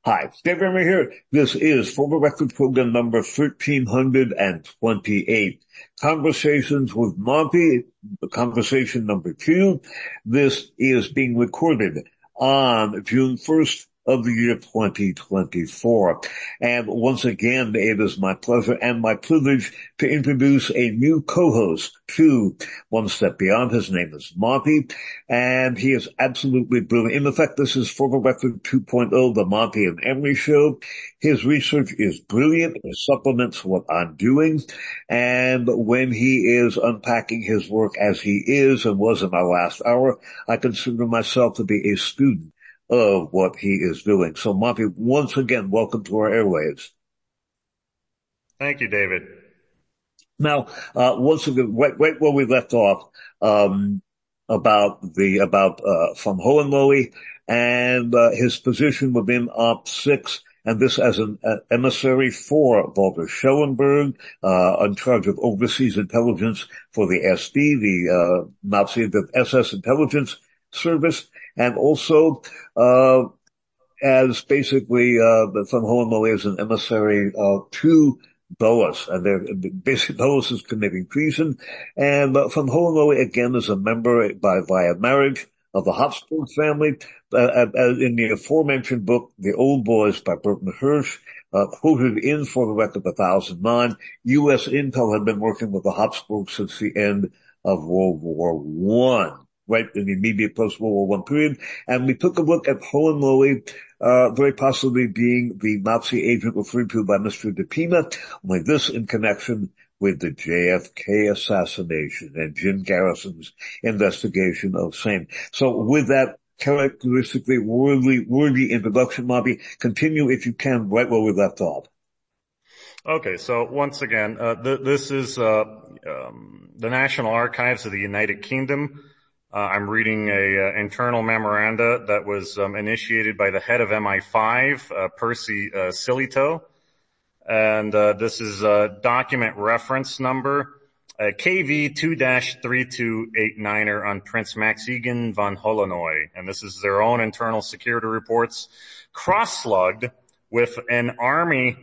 Hi, Steve Rimmer here. This is For the Record program number 1328. Conversations with Monty, conversation number 2. This is being recorded on June 1st of the year 2024. And once again, it is my pleasure and my privilege to introduce a new co-host to One Step Beyond. His name is Monty, and he is absolutely brilliant. In effect, this is For the Record 2.0, the Monty and Emery Show. His research is brilliant. It supplements what I'm doing. And when he is unpacking his work as he is and was in our last hour, I consider myself to be a student of what he is doing. So Monty, once again, welcome to our airwaves. Thank you, David. Now, once again, right where we left off, about von Hohenlohe and, his position within OPS-6, and this as an emissary for Walter Schellenberg, in charge of overseas intelligence for the SD, the SS intelligence service, and also, as basically, von Hohenlohe is an emissary, to Dulles, and basically Dulles is committing treason, and von Hohenlohe again is a member via marriage of the Habsburg family. In the aforementioned book, The Old Boys by Burton Hirsch, quoted in For the Record 1009, U.S. Intel had been working with the Habsburgs since the end of World War I. Right in the immediate post-World War I period. And we took a look at Hohenlohe, very possibly being the Nazi agent referred to by Mr. DePina, only this in connection with the JFK assassination and Jim Garrison's investigation of same. So with that characteristically worthy introduction, Bobby, continue if you can right where we left off. Okay, so once again, this is the National Archives of the United Kingdom. I'm reading a internal memoranda that was initiated by the head of MI5, Percy Silito, and this is document reference number KV2-3289 on Prince Maximilian von Hohenlohe, and this is their own internal security reports, cross-slugged with an Army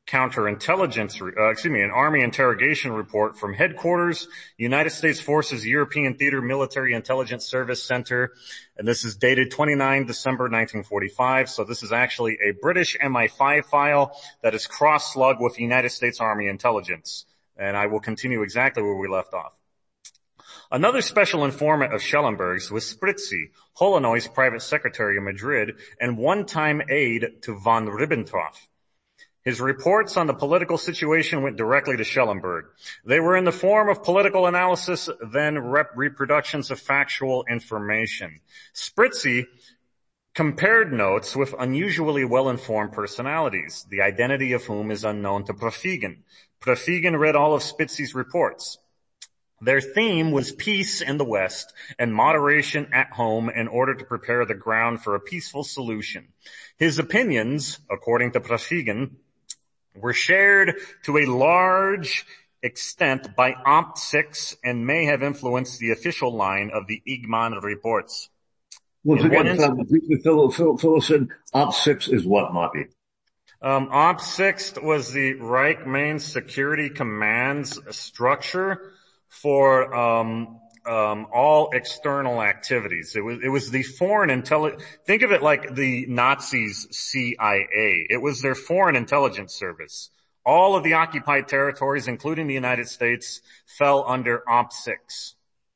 an Army interrogation report from headquarters, United States Forces European Theater Military Intelligence Service Center, and this is dated 29 December 1945, so this is actually a British MI5 file that is cross-slugged with United States Army intelligence, and I will continue exactly where we left off. Another special informant of Schellenberg's was Spritzi, Hohenlohe's private secretary in Madrid and one-time aide to von Ribbentrop. His reports on the political situation went directly to Schellenberg. They were in the form of political analysis, then reproductions of factual information. Spritzi compared notes with unusually well-informed personalities, the identity of whom is unknown to Profigin. Profigin read all of Spritzi's reports. Their theme was peace in the West and moderation at home in order to prepare the ground for a peaceful solution. His opinions, according to Profigin, were shared to a large extent by OPS-6 and may have influenced the official line of the Igman reports. Once again, fill us in. OPS-6 is what, Monty? OPS-6 was the Reich Main Security Command's structure for all external activities. It was the foreign intelligence. Think of it like the Nazis' CIA. It was their foreign intelligence service. All of the occupied territories, including the United States, fell under OPS-6.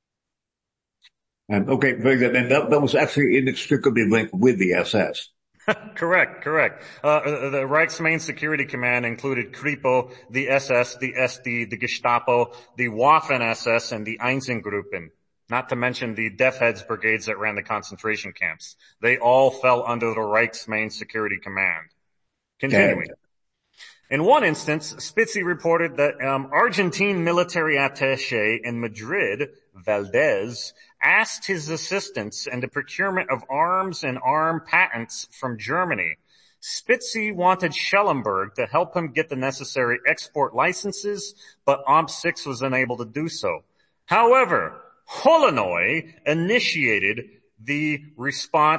And okay, very good. And that was actually inextricably linked with the SS. Correct. The Reich's Main Security Command included Kripo, the SS, the SD, the Gestapo, the Waffen-SS, and the Einsatzgruppen, not to mention the Death Heads brigades that ran the concentration camps. They all fell under the Reich's Main Security Command. Continuing. In one instance, Spitzy reported that Argentine military attaché in Madrid, Valdez, asked his assistance in the procurement of arms and arm patents from Germany. Spitzy wanted Schellenberg to help him get the necessary export licenses, but OPS-6 was unable to do so. However, Hohenlohe initiated the response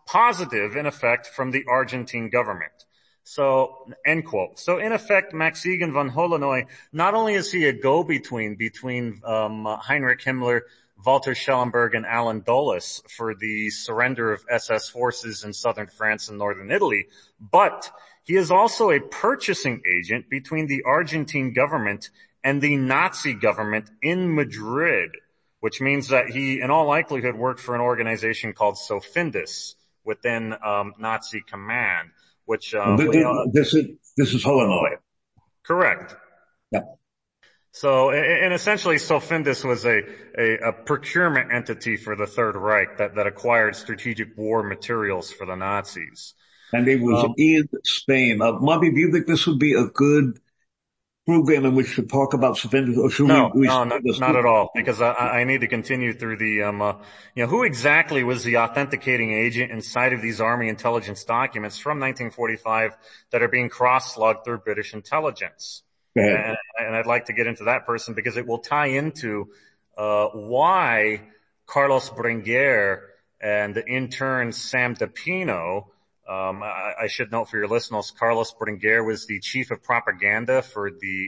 positive in effect from the Argentine government. So, end quote. So in effect, Max-Igan von Holonoy, not only is he a go-between between Heinrich Himmler, Walter Schellenberg, and Alan Dulles for the surrender of SS forces in southern France and northern Italy, but he is also a purchasing agent between the Argentine government and the Nazi government in Madrid, which means that he, in all likelihood, worked for an organization called Sofindus within Nazi command. Which this is Holonoy. Correct. Yeah. So, and essentially, Sofindus was a procurement entity for the Third Reich that acquired strategic war materials for the Nazis. And it was in Spain. Marty, do you think this would be a good program in which to talk about Sofindus, or should No, we not at all, because I need to continue through the, who exactly was the authenticating agent inside of these Army intelligence documents from 1945 that are being cross-slugged through British intelligence? And I'd like to get into that person because it will tie into, why Carlos Bringuer and the intern Sam DePino. I should note for your listeners, Carlos Bringuer was the chief of propaganda for the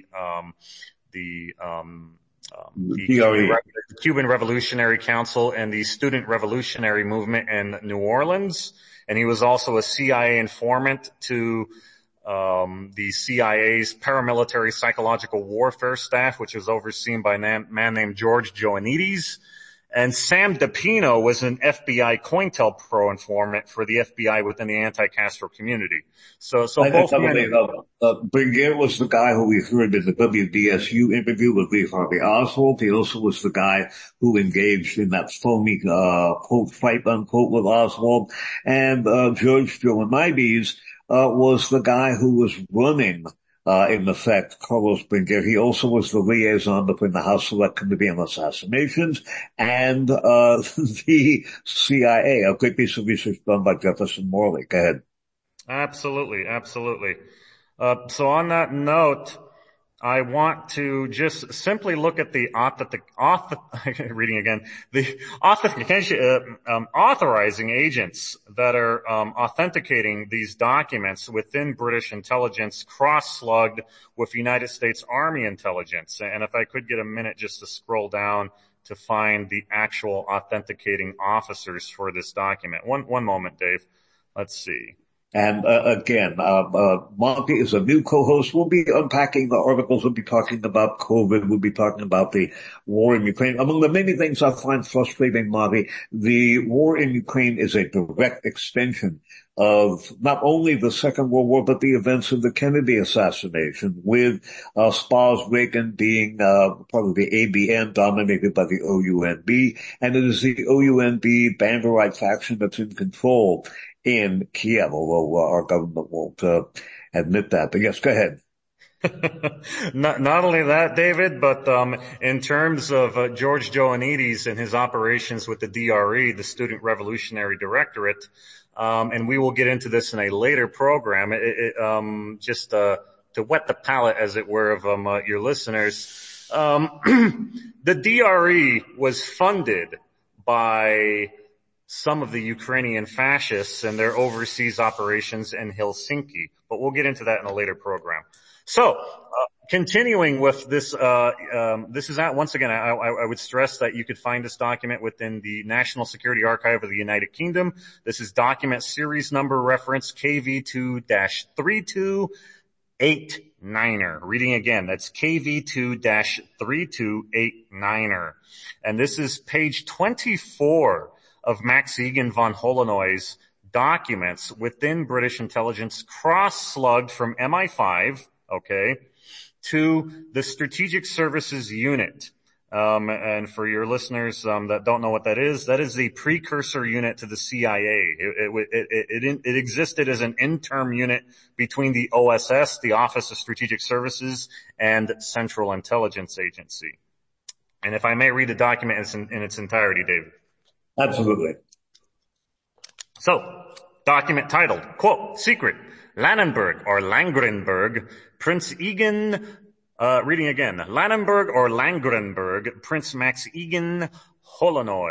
Cuban Revolutionary Council and the Student Revolutionary Movement in New Orleans. And he was also a CIA informant to the CIA's paramilitary psychological warfare staff, which was overseen by a man named George Joannides. And Sam DePino was an FBI COINTELPRO informant for the FBI within the anti-Castro community. So both men. Bringuer was the guy who we heard in the WDSU interview with Lee Harvey Oswald. He also was the guy who engaged in that phony, quote, fight, unquote, with Oswald. And, George Joannides, was the guy who was running in effect, Carlos Bringuer. He also was the liaison between the House Select Committee on Assassinations and the CIA, a great piece of research done by Jefferson Morley. Go ahead. Absolutely. So on that note, I want to just simply look at the authorizing agents that are authenticating these documents within British intelligence, cross-slugged with United States Army intelligence. And if I could get a minute just to scroll down to find the actual authenticating officers for this document. One moment, Dave. Let's see. And again, Monty is a new co-host. We'll be unpacking the articles. We'll be talking about COVID. We'll be talking about the war in Ukraine. Among the many things I find frustrating, Monty, the war in Ukraine is a direct extension of not only the Second World War, but the events of the Kennedy assassination, with Spars Reagan being part of the ABN dominated by the OUNB. And it is the OUNB Banderite faction that's in control in Kiev, although our government won't admit that. But yes, go ahead. Not only that, David, but in terms of George Joannides and his operations with the DRE, the Student Revolutionary Directorate, and we will get into this in a later program, just to wet the palate, as it were, of your listeners. The DRE was funded by some of the Ukrainian fascists and their overseas operations in Helsinki. But we'll get into that in a later program. So, continuing with this, this is once again, I would stress that you could find this document within the National Security Archive of the United Kingdom. This is document series number reference KV2-3289er. Reading again, that's KV2-3289er. And this is page 24 of Max-Igan von Holonoy's documents within British intelligence, cross-slugged from MI5, to the Strategic Services Unit. And for your listeners that don't know what that is the precursor unit to the CIA. It existed as an interim unit between the OSS, the Office of Strategic Services, and Central Intelligence Agency. And if I may read the document in its entirety, David. Absolutely. So, document titled, quote, Secret, Lannenberg or Langrenberg, Prince Egan, reading again, Lannenberg or Langrenberg, Prince Max-Igan Holonoy,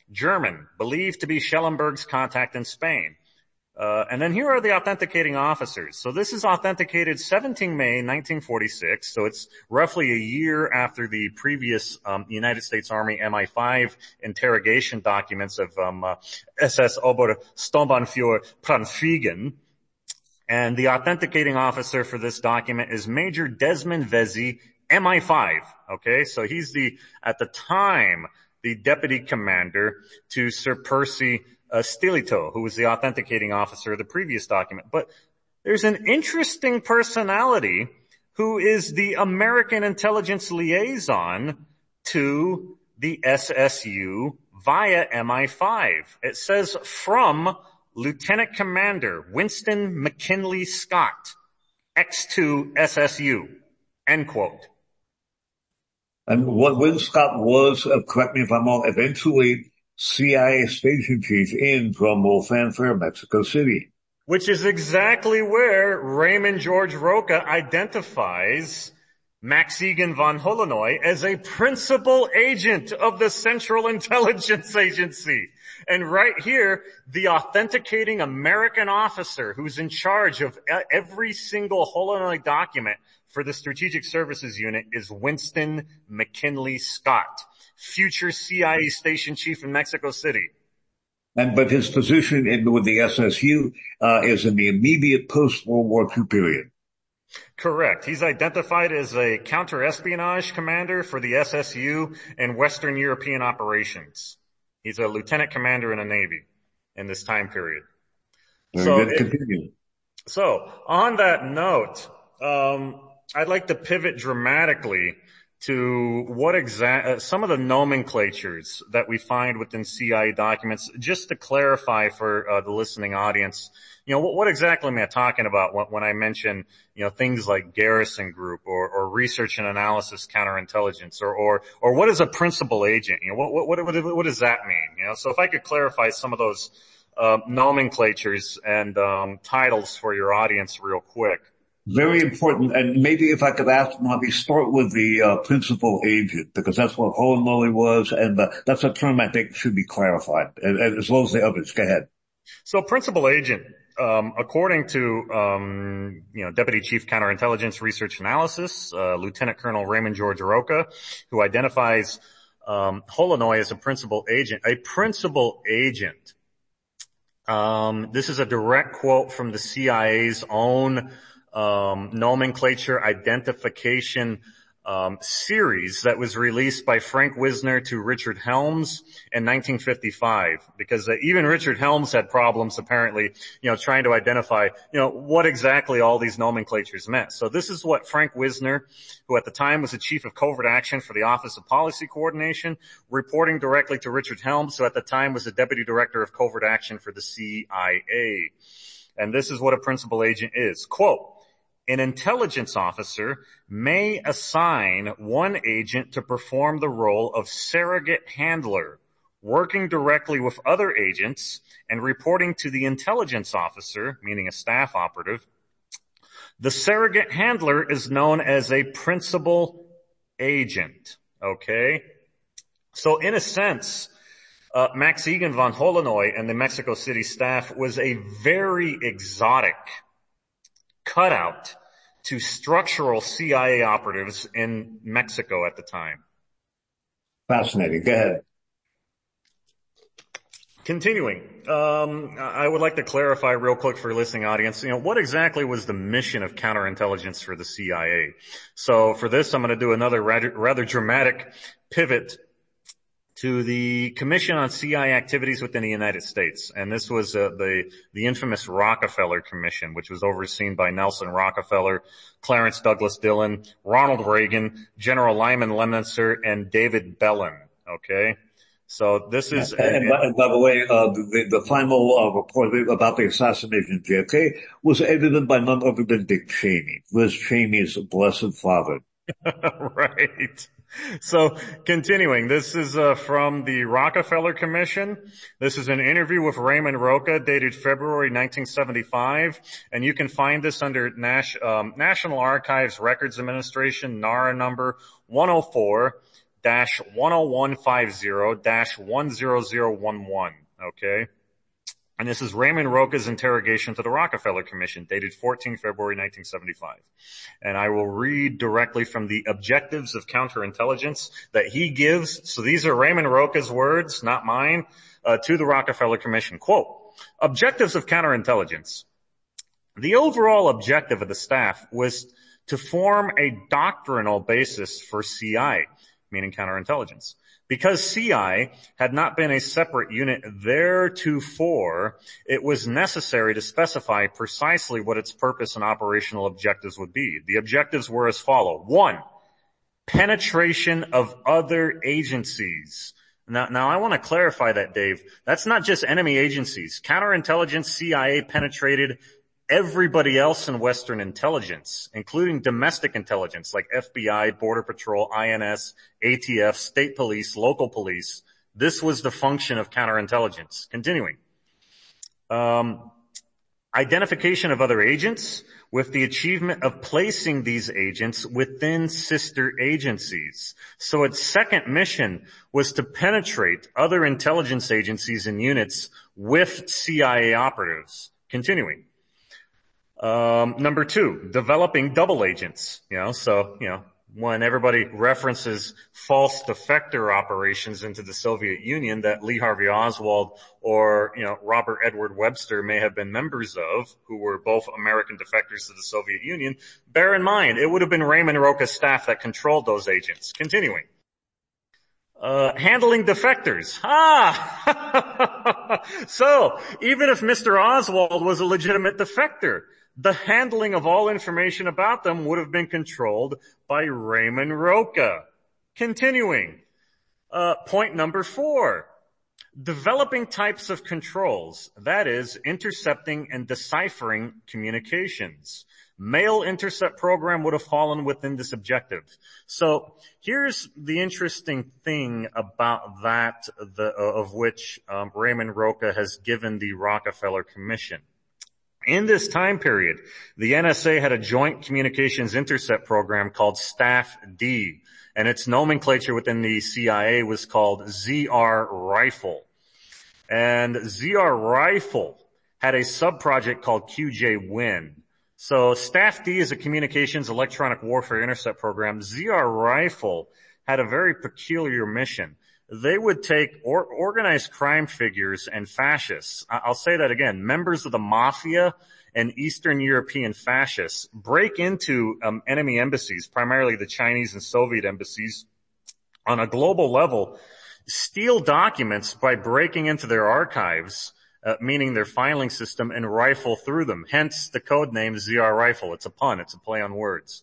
German, believed to be Schellenberg's contact in Spain. And then here are the authenticating officers. So this is authenticated 17 May 1946. So it's roughly a year after the previous United States Army MI5 interrogation documents of SS Obersturmbannführer Pranfingen. And the authenticating officer for this document is Major Desmond Vesey, MI5. Okay, so he's at the time, the deputy commander to Sir Percy Stilito, who was the authenticating officer of the previous document. But there's an interesting personality who is the American intelligence liaison to the SSU via MI5. It says from Lieutenant Commander Winston McKinley Scott, X2 SSU, end quote. And what Winston Scott was, correct me if I'm wrong, eventually CIA station chief in, drumroll fanfare, Mexico City. Which is exactly where Raymond George Roca identifies Max Egan von Holonoy as a principal agent of the Central Intelligence Agency. And right here, the authenticating American officer who's in charge of every single Holonoy document for the Strategic Services Unit is Winston McKinley Scott, future CIA station chief in Mexico City. But his position with the SSU is in the immediate post-World War II period. Correct. He's identified as a counter-espionage commander for the SSU and Western European operations. He's a lieutenant commander in the Navy in this time period. So on that note, I'd like to pivot dramatically to what some of the nomenclatures that we find within CIA documents, just to clarify for the listening audience, what exactly am I talking about when I mention, things like garrison group or research and analysis counterintelligence or what is a principal agent? What does that mean? So if I could clarify some of those nomenclatures and titles for your audience real quick. Very important. And maybe if I could ask, Bobby, start with the principal agent, because that's what Holonoy was, and that's a term I think should be clarified, and as well as the others. Go ahead. So principal agent, according to, Deputy Chief Counterintelligence Research Analysis, Lieutenant Colonel Raymond George Roca, who identifies Holonoy as a principal agent. A principal agent, this is a direct quote from the CIA's own nomenclature identification series that was released by Frank Wisner to Richard Helms in 1955, because even Richard Helms had problems apparently, trying to identify, what exactly all these nomenclatures meant. So this is what Frank Wisner, who at the time was the chief of covert action for the Office of Policy Coordination, reporting directly to Richard Helms, who at the time was the deputy director of covert action for the CIA. And this is what a principal agent is. Quote, an intelligence officer may assign one agent to perform the role of surrogate handler, working directly with other agents and reporting to the intelligence officer, meaning a staff operative. The surrogate handler is known as a principal agent. Okay? So in a sense, Max Egan von Holonoy and the Mexico City staff was a very exotic cutout to structural CIA operatives in Mexico at the time. Fascinating. Go ahead. Continuing, I would like to clarify real quick for your listening audience, what exactly was the mission of counterintelligence for the CIA? So for this, I'm going to do another rather dramatic pivot to the Commission on CIA Activities within the United States. And this was the infamous Rockefeller Commission, which was overseen by Nelson Rockefeller, Clarence Douglas Dillon, Ronald Reagan, General Lyman Lemnitzer, and David Bellin. Okay? So this is... And by the way, the final report about the assassination of JFK was edited by none other than Dick Cheney, Liz Cheney's blessed father. Right. So continuing, this is from the Rockefeller Commission. This is an interview with Raymond Roca dated February 1975, and you can find this under National Archives Records Administration, NARA number 104, 10150-10011. Okay. And this is Raymond Roca's interrogation to the Rockefeller Commission, dated 14 February 1975. And I will read directly from the objectives of counterintelligence that he gives. So these are Raymond Roca's words, not mine, to the Rockefeller Commission. Quote, objectives of counterintelligence. The overall objective of the staff was to form a doctrinal basis for CI, meaning counterintelligence. Because CI had not been a separate unit theretofore, it was necessary to specify precisely what its purpose and operational objectives would be. The objectives were as follow. 1, penetration of other agencies. Now I want to clarify that, Dave. That's not just enemy agencies. Counterintelligence, CIA penetrated everybody else in Western intelligence, including domestic intelligence like FBI, Border Patrol, INS, ATF, state police, local police. This was the function of counterintelligence. Continuing. Identification of other agents with the achievement of placing these agents within sister agencies. So its second mission was to penetrate other intelligence agencies and units with CIA operatives. Continuing. Number 2, developing double agents. When everybody references false defector operations into the Soviet Union that Lee Harvey Oswald or, Robert Edward Webster may have been members of, who were both American defectors to the Soviet Union, bear in mind, it would have been Raymond Roca's staff that controlled those agents. Continuing. Handling defectors. So, even if Mr. Oswald was a legitimate defector, the handling of all information about them would have been controlled by Raymond Roca. Continuing. Point number 4. Developing types of controls. That is, intercepting and deciphering communications. Mail intercept program would have fallen within this objective. So here's the interesting thing about that, of which Raymond Roca has given the Rockefeller Commission. In this time period, the NSA had a joint communications intercept program called Staff-D, and its nomenclature within the CIA was called ZR Rifle. And ZR Rifle had a sub-project called QJ-WIN. So Staff-D is a communications electronic warfare intercept program. ZR Rifle had a very peculiar mission. They would take organized crime figures and fascists. I'll say that again. Members of the mafia and Eastern European fascists break into enemy embassies, primarily the Chinese and Soviet embassies, on a global level, steal documents by breaking into their archives, meaning their filing system, and rifle through them. Hence the code name ZR Rifle. It's a pun. It's a play on words.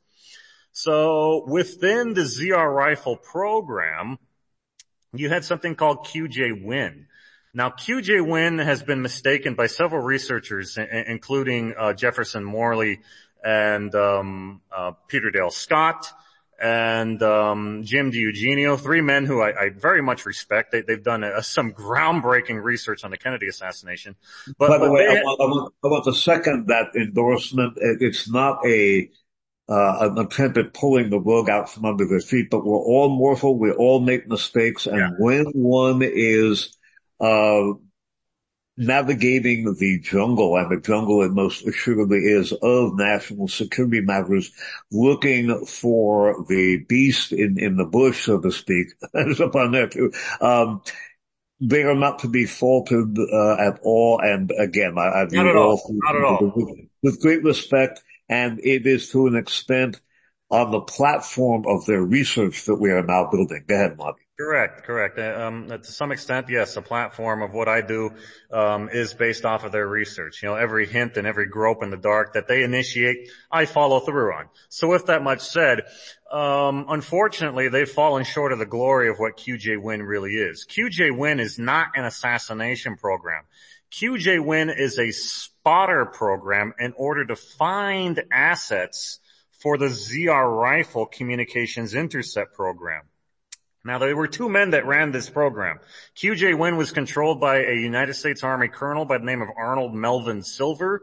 So within the ZR Rifle program, you had something called QJ-WIN. Now, QJ-WIN has been mistaken by several researchers, including Jefferson Morley and Peter Dale Scott and Jim DiEugenio, 3 men who I very much respect. They've done some groundbreaking research on the Kennedy assassination. By the way, I want to second that endorsement. It's not an attempt at pulling the rug out from under their feet, but we're all mortal, we all make mistakes, and when one is navigating the jungle, and the jungle it most assuredly is of national security matters, looking for the beast in the bush, so to speak, there's up on there too, they are not to be faulted at all, and again, I view not at all. With great respect. And it is to an extent on the platform of their research that we are now building. Go ahead, Mark. Correct. To some extent, yes, the platform of what I do is based off of their research. Every hint and every grope in the dark that they initiate, I follow through on. So with that much said, unfortunately, they've fallen short of the glory of what QJ-WIN really is. QJ-WIN is not an assassination program. QJ-WIN is a spotter program in order to find assets for the ZR Rifle communications intercept program. Now, there were 2 men that ran this program. QJ-WIN was controlled by a United States Army colonel by the name of Arnold Melvin Silver,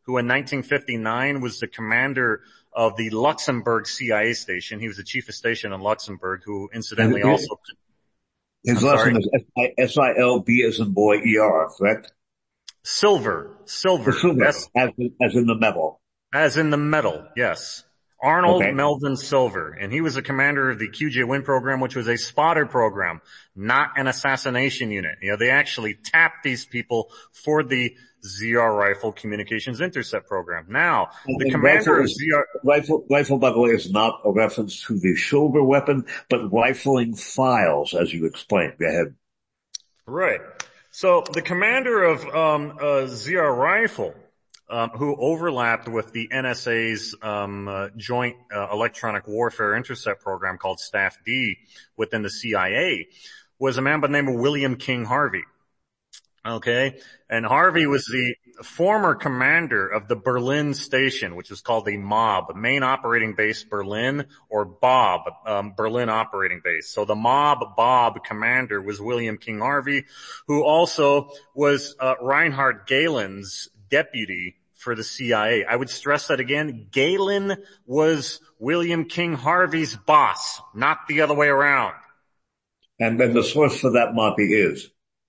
who in 1959 was the commander of the Luxembourg CIA station. He was the chief of station in Luxembourg, who incidentally also... His last name is S-I-L-B as in boy, E-R, correct? Silver. As in the metal. As in the metal, yes. Arnold Okay. Melvin Silver. And he was the commander of the QJ-WIN program, which was a spotter program, not an assassination unit. They actually tapped these people for the ZR Rifle Communications Intercept program. Now, the commander of ZR... Rifle, by the way, is not a reference to the shoulder weapon, but rifling files, as you explained. Go ahead. Right. So the commander of ZR Rifle, who overlapped with the NSA's joint electronic warfare intercept program called Staff D within the CIA, was a man by the name of William King Harvey. Okay? And Harvey was the former commander of the Berlin station, which is called the MOB, Main Operating Base Berlin, or BOB, Berlin Operating Base. So the MOB commander was William King Harvey, who also was Reinhard Galen's deputy for the CIA. I would stress that again. Galen was William King Harvey's boss, not the other way around. And then the source for that, Monty, is?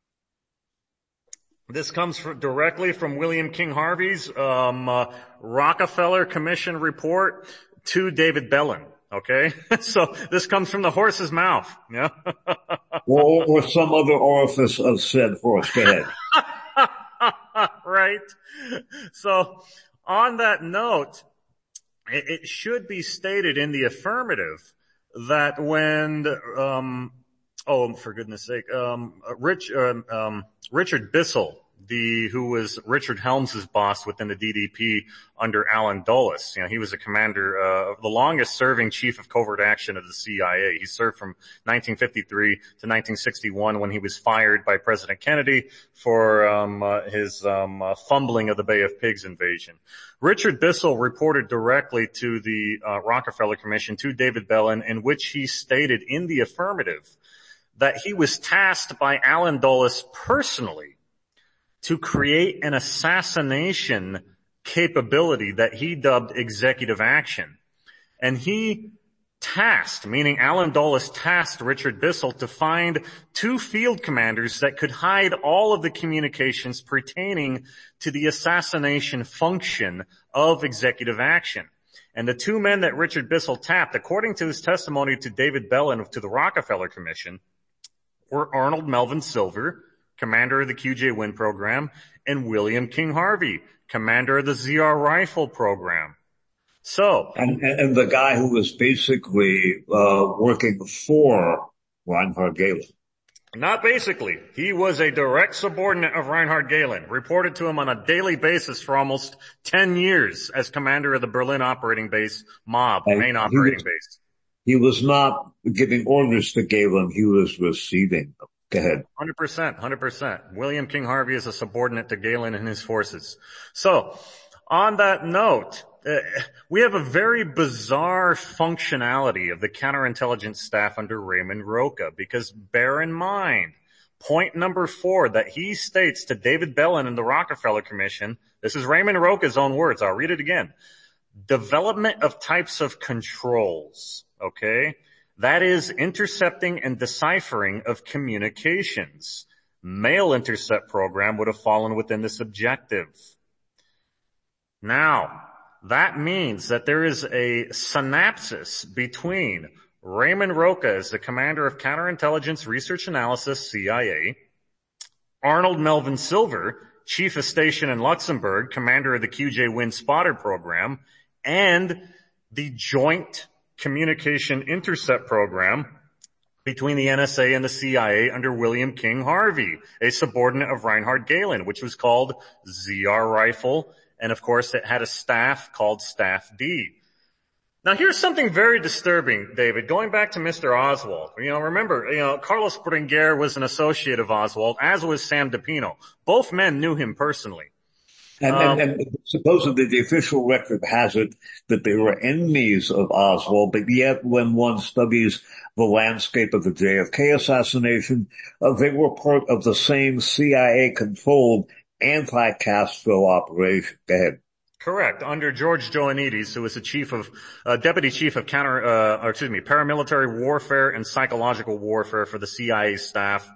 This comes directly from William King Harvey's Rockefeller Commission report to David Bellin. Okay, so this comes from the horse's mouth. Yeah, or some other orifice of said horse. Go ahead. Right. So on that note, it should be stated in the affirmative that when for goodness sake, Richard Bissell, who was Richard Helms's boss within the DDP under Alan Dulles. He was a commander, the longest serving chief of covert action of the CIA. He served from 1953 to 1961 when he was fired by President Kennedy for his fumbling of the Bay of Pigs invasion. Richard Bissell reported directly to the Rockefeller Commission, to David Bellin, in which he stated in the affirmative that he was tasked by Alan Dulles personally to create an assassination capability that he dubbed executive action. And he tasked, meaning Alan Dulles tasked Richard Bissell to find 2 field commanders that could hide all of the communications pertaining to the assassination function of executive action. And the 2 men that Richard Bissell tapped, according to his testimony to David Bellin to the Rockefeller Commission, were Arnold Melvin Silver, commander of the QJ-WIN program, and William King Harvey, commander of the ZR Rifle program. So, and the guy who was basically working for Reinhard Galen. Not basically. He was a direct subordinate of Reinhard Galen, reported to him on a daily basis for almost 10 years as commander of the Berlin operating base, MOB, main operating base. He was not giving orders to Galen, he was receiving them. Go ahead. 100%. William King Harvey is a subordinate to Galen and his forces. So, on that note, we have a very bizarre functionality of the counterintelligence staff under Raymond Roca, because bear in mind, point number 4 that he states to David Bellin and the Rockefeller Commission, this is Raymond Roca's own words, I'll read it again. Development of types of controls, okay? That is intercepting and deciphering of communications. Mail intercept program would have fallen within this objective. Now, that means that there is a synapsis between Raymond Roca as the commander of counterintelligence research analysis, CIA, Arnold Melvin Silver, chief of station in Luxembourg, commander of the QJ-WIN spotter program, and the joint communication intercept program between the NSA and the CIA under William King Harvey, a subordinate of Reinhard Galen, which was called ZR Rifle, and of course it had a staff called Staff D. Now here's something very disturbing, David, going back to Mr. Oswald. Remember, Carlos Bringuer was an associate of Oswald, as was Sam DePino. Both men knew him personally. And supposedly the official record has it that they were enemies of Oswald, but yet when one studies the landscape of the JFK assassination, they were part of the same CIA-controlled anti-Castro operation. Go ahead. Correct. Under George Joannides, who was the deputy chief of paramilitary warfare and psychological warfare for the CIA staff,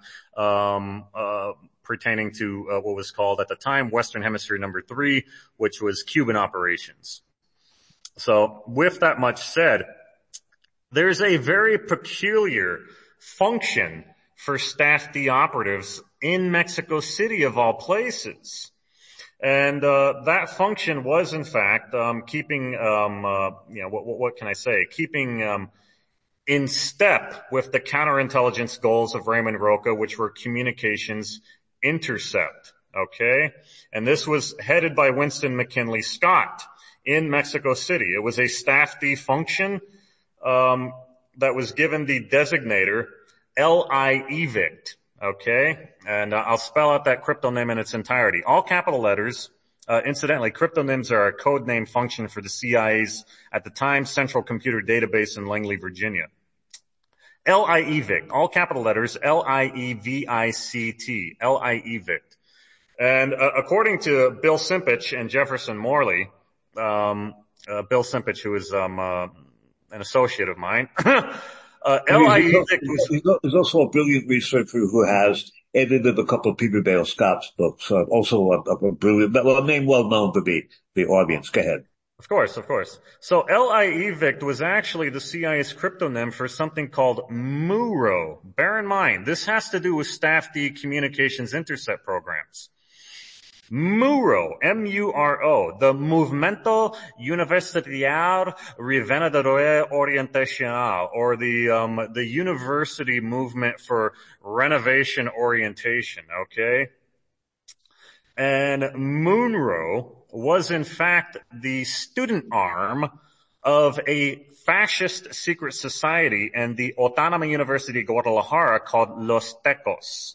pertaining to what was called at the time Western Hemisphere Number 3, which was Cuban operations. So, with that much said, there's a very peculiar function for Staff D operatives in Mexico City, of all places. And that function was, in fact, keeping, what can I say? Keeping in step with the counterintelligence goals of Raymond Roca, which were communications intercept. Okay, and this was headed by Winston McKinley Scott in Mexico City. It was a Staff D function that was given the designator LIEVICT. Okay, and I'll spell out that cryptonym in its entirety. All capital letters. Incidentally, cryptonyms are a code name function for the CIA's, at the time, Central Computer Database in Langley, Virginia. LIEVICT, all capital letters, LIEVICT, LIEVICT. And according to Bill Simpich and Jefferson Morley, Bill Simpich, who is an associate of mine, LIEVICT was... He's also a brilliant researcher who has edited a couple of Peter Dale Scott's books. Also a brilliant, a name well known to the audience. Go ahead. Of course. So LIEVICT was actually the CIA's cryptonym for something called MURO. Bear in mind, this has to do with Staff D communications intercept programs. MURO, M-U-R-O, the Movimento Universitario Renovador Orientacional, or the University Movement for Renovation Orientation, okay? And MUNRO was in fact the student arm of a fascist secret society in the Autónoma University Guadalajara called Los Tecos.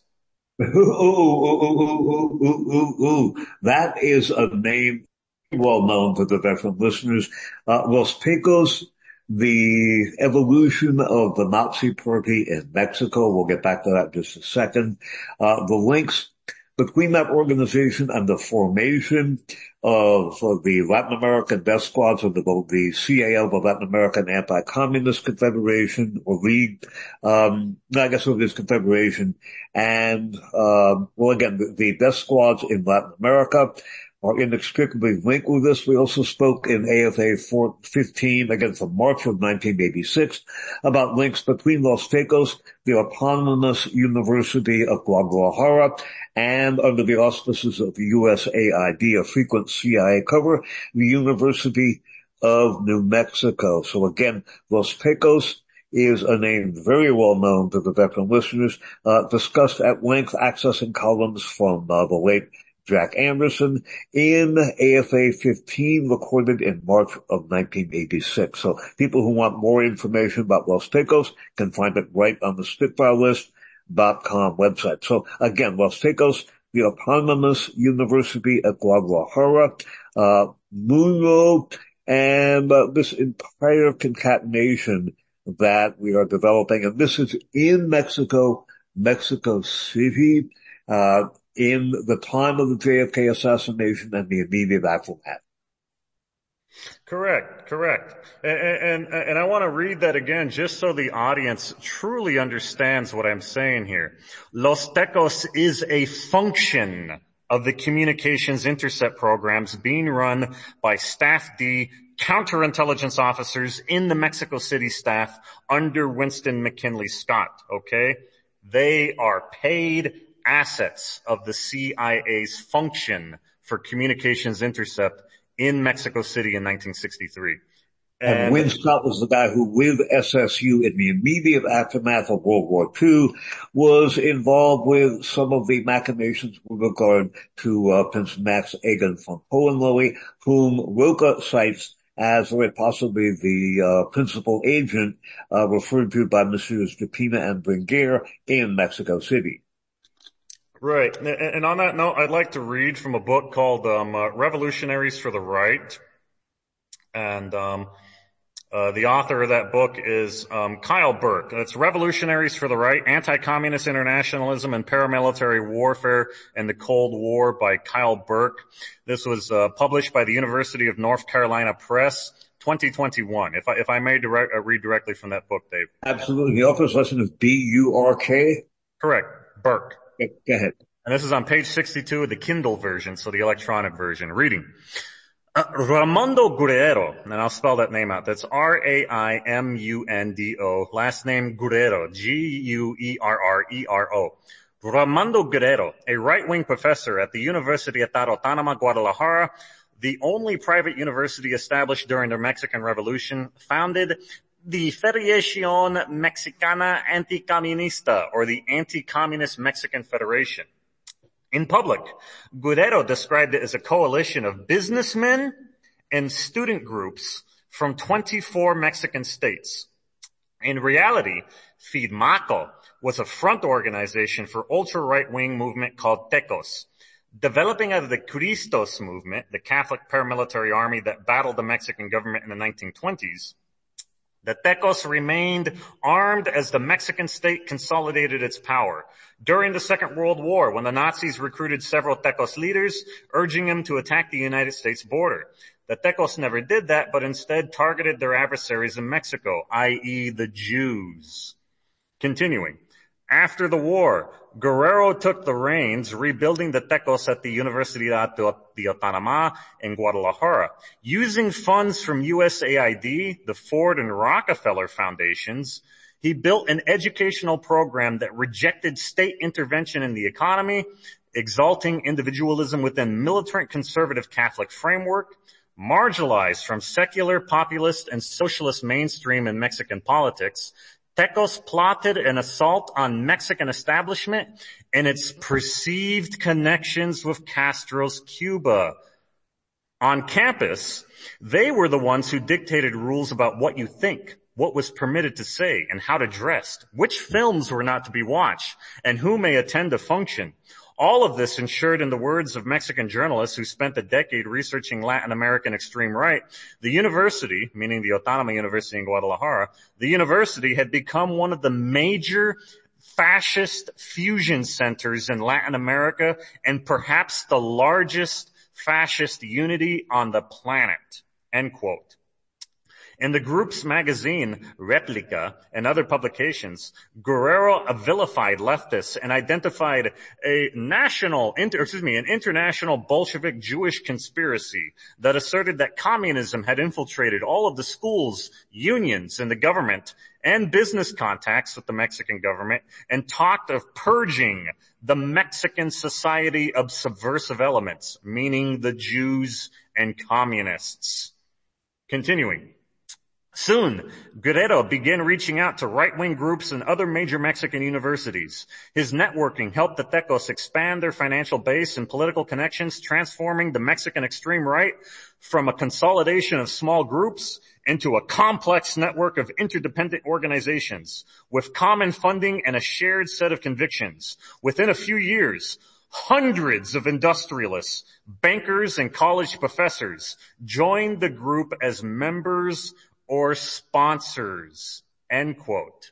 That is a name well known to the veteran listeners. Los Pecos, the evolution of the Nazi Party in Mexico. We'll get back to that in just a second. The links between that organization and the formation of the Latin American death squads of the CAL, the Latin American Anti-Communist Confederation, or League, I guess it is Confederation, and, again, the death squads in Latin America are inextricably linked with this. We also spoke in AFA 415, again from March of 1986, about links between Los Tecos, the Autonomous University of Guadalajara, and under the auspices of USAID, a frequent CIA cover, the University of New Mexico. So again, Los Tecos is a name very well known to the veteran listeners, discussed at length, accessing columns from the late Jack Anderson in AFA 15, recorded in March of 1986. So people who want more information about Los Tecos can find it right on the SpitfireList.com website. So again, Los Tecos, the Autonomous University at Guadalajara, MUNRO, and this entire concatenation that we are developing. And this is in Mexico City, in the time of the JFK assassination and the immediate aftermath. Correct. And I want to read that again just so the audience truly understands what I'm saying here. Los Tecos is a function of the communications intercept programs being run by Staff D counterintelligence officers in the Mexico City staff under Winston McKinley Scott, okay? They are paid assets of the CIA's function for communications intercept in Mexico City in 1963. And Win Scott was the guy who, with SSU in the immediate aftermath of World War II, was involved with some of the machinations with regard to Prince Max Egan von Hohenlohe, whom Roca cites as very possibly the principal agent referred to by Messrs. Dupina and Bringuer in Mexico City. Right. And on that note, I'd like to read from a book called Revolutionaries for the Right. And The author of that book is Kyle Burke. It's Revolutionaries for the Right, Anti-Communist Internationalism and Paramilitary Warfare in the Cold War by Kyle Burke. This was published by the University of North Carolina Press, 2021. If I may read directly from that book, Dave. Absolutely. The author's lesson is B-U-R-K? Correct. Burke. Go ahead. And this is on page 62 of the Kindle version, so the electronic version. Reading. Raimundo Guerrero, and I'll spell that name out. That's R-A-I-M-U-N-D-O. Last name Guerrero, G-U-E-R-R-E-R-O. Raimundo Guerrero, a right-wing professor at the Universidad Autónoma Guadalajara, the only private university established during the Mexican Revolution, founded the Federación Mexicana Anticomunista, or the Anti-Communist Mexican Federation. In public, Guerrero described it as a coalition of businessmen and student groups from 24 Mexican states. In reality, FIDMACO was a front organization for ultra-right-wing movement called TECOS. Developing out of the Cristos movement, the Catholic paramilitary army that battled the Mexican government in the 1920s, the TECOS remained armed as the Mexican state consolidated its power. During the Second World War, when the Nazis recruited several TECOS leaders, urging them to attack the United States border. The TECOS never did that, but instead targeted their adversaries in Mexico, i.e. the Jews. Continuing. After the war, Guerrero took the reins, rebuilding the TECOS at the Universidad de Autónoma in Guadalajara. Using funds from USAID, the Ford and Rockefeller Foundations, he built an educational program that rejected state intervention in the economy, exalting individualism within militant conservative Catholic framework, marginalized from secular, populist, and socialist mainstream in Mexican politics. TECOS plotted an assault on Mexican establishment and its perceived connections with Castro's Cuba. On campus, they were the ones who dictated rules about what you think, what was permitted to say, and how to dress, which films were not to be watched, and who may attend a function. All of this ensured, in the words of Mexican journalists who spent a decade researching Latin American extreme right, the university, meaning the Autónoma University in Guadalajara, the university had become one of the major fascist fusion centers in Latin America and perhaps the largest fascist unity on the planet. End quote. In the group's magazine, Replica, and other publications, Guerrero vilified leftists and identified an international Bolshevik Jewish conspiracy that asserted that communism had infiltrated all of the schools, unions, and the government, and business contacts with the Mexican government, and talked of purging the Mexican society of subversive elements, meaning the Jews and communists. Continuing. Soon, Guerrero began reaching out to right-wing groups and other major Mexican universities. His networking helped the TECOS expand their financial base and political connections, transforming the Mexican extreme right from a consolidation of small groups into a complex network of interdependent organizations with common funding and a shared set of convictions. Within a few years, hundreds of industrialists, bankers, and college professors joined the group as members or sponsors, end quote.